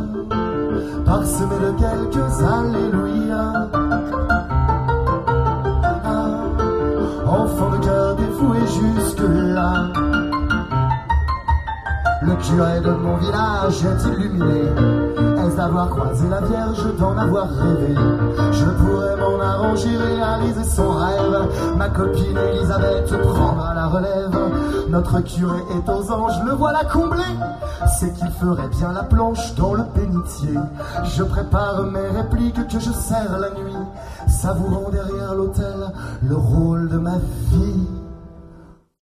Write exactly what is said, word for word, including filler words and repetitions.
parsemé de quelques alléluia. Ah, enfant de cœur dévoué jusque-là. Le curé de mon village est illuminé. Est-ce d'avoir croisé la Vierge, d'en avoir rêvé? Je pourrais m'en arranger, réaliser son rêve. Ma copine Elisabeth prendra la relève. Notre curé est aux anges, le voilà comblé. C'est qu'il ferait bien la planche dans le bénitier. Je prépare mes répliques que je serre la nuit, savourant derrière l'autel le rôle de ma vie.